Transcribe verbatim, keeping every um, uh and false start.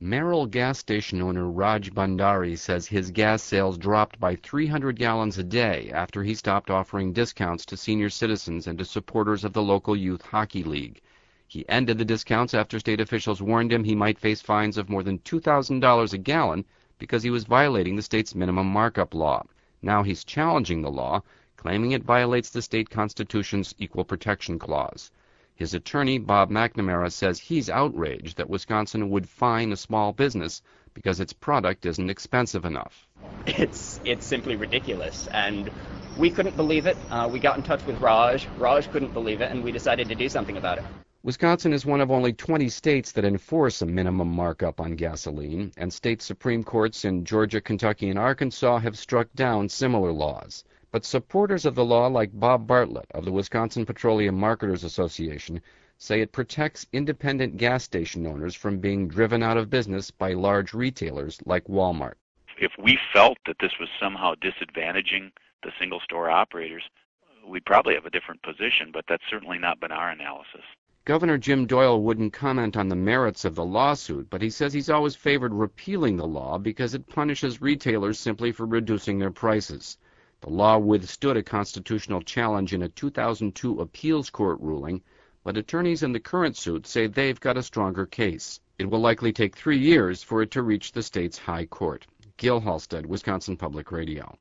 Merrill gas station owner Raj Bhandari says his gas sales dropped by three hundred gallons a day after he stopped offering discounts to senior citizens and to supporters of the local youth hockey league. He ended the discounts after state officials warned him he might face fines of more than two thousand dollars a gallon because he was violating the state's minimum markup law. Now he's challenging the law, claiming it violates the state constitution's Equal Protection Clause. His attorney, Bob McNamara, says he's outraged that Wisconsin would fine a small business because its product isn't expensive enough. It's it's simply ridiculous, and we couldn't believe it. Uh, we got in touch with Raj. Raj couldn't believe it, and we decided to do something about it. Wisconsin is one of only twenty states that enforce a minimum markup on gasoline, and state Supreme Courts in Georgia, Kentucky, and Arkansas have struck down similar laws. But supporters of the law, like Bob Bartlett of the Wisconsin Petroleum Marketers Association, say it protects independent gas station owners from being driven out of business by large retailers like Walmart. If we felt that this was somehow disadvantaging the single-store operators, we'd probably have a different position, but that's certainly not been our analysis. Governor Jim Doyle wouldn't comment on the merits of the lawsuit, but he says he's always favored repealing the law because it punishes retailers simply for reducing their prices. The law withstood a constitutional challenge in a two thousand two appeals court ruling, but attorneys in the current suit say they've got a stronger case. It will likely take three years for it to reach the state's high court. Gil Halstead, Wisconsin Public Radio.